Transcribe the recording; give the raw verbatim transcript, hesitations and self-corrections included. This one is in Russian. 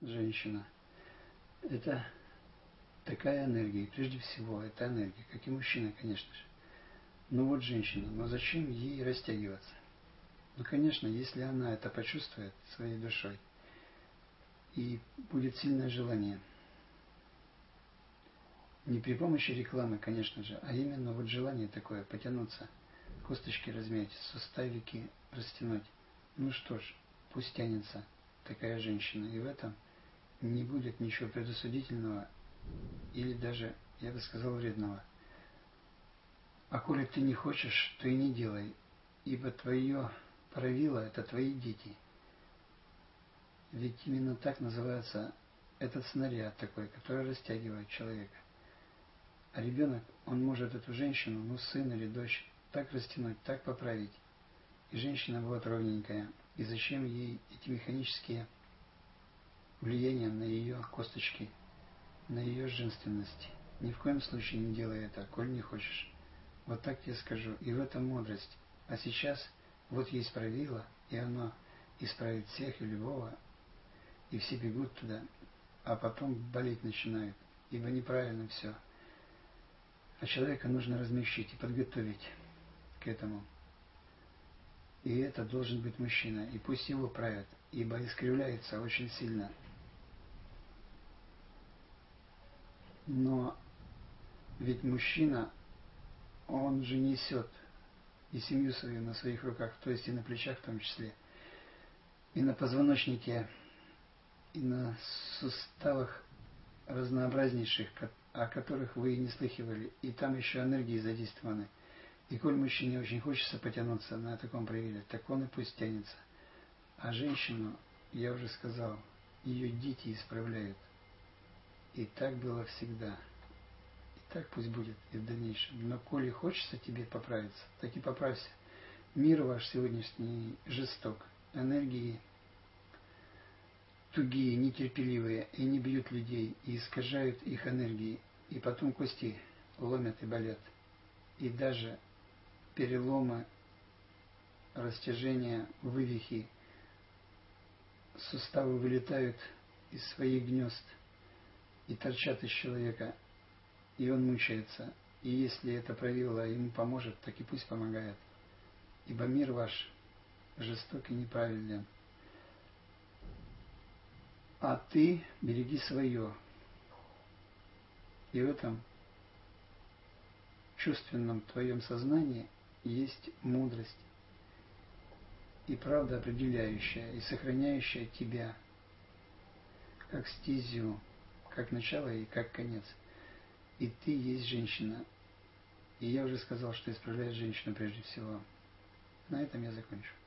женщина, это такая энергия, и прежде всего это энергия, как и мужчина, конечно же. Ну вот женщина, но зачем ей растягиваться? Ну, конечно, если она это почувствует своей душой, и будет сильное желание, не при помощи рекламы, конечно же, а именно вот желание такое, потянуться, косточки размять, суставики растянуть. Ну что ж, пусть тянется такая женщина, и в этом не будет ничего предосудительного или даже, я бы сказал, вредного. А коли ты не хочешь, то и не делай, ибо твое правило – это твои дети. Ведь именно так называется этот снаряд такой, который растягивает человека. А ребенок, он может эту женщину, ну сын или дочь, так растянуть, так поправить. И женщина будет ровненькая. И зачем ей эти механические влияния на ее косточки, на ее женственность? Ни в коем случае не делай это, коль не хочешь. Вот так тебе скажу. И в этом мудрость. А сейчас вот есть правило, и оно исправит всех и любого, и все бегут туда, а потом болеть начинают, ибо неправильно все. А человека нужно размягчить и подготовить к этому. И это должен быть мужчина, и пусть его правят, ибо искривляется очень сильно. Но ведь мужчина, он же несет и семью свою на своих руках, то есть и на плечах в том числе, и на позвоночнике, и на суставах разнообразнейших, о которых вы и не слыхивали, и там еще энергии задействованы. И коль мужчине очень хочется потянуться на таком проявле, так он и пусть тянется. А женщину, я уже сказал, ее дети исправляют. И так было всегда. И так пусть будет и в дальнейшем. Но коли хочется тебе поправиться, так и поправься. Мир ваш сегодняшний жесток. Энергии тугие, нетерпеливые, и не бьют людей, и искажают их энергии, и потом кости ломят и болят. И даже переломы, растяжения, вывихи, суставы вылетают из своих гнезд и торчат из человека, и он мучается. И если это правило ему поможет, так и пусть помогает. Ибо мир ваш жесток и неправеден. А ты береги свое. И в этом чувственном твоем сознании есть мудрость и правда определяющая и сохраняющая тебя как стезю, как начало и как конец. И ты есть женщина. И я уже сказал, что исправляет женщину прежде всего. На этом я закончу.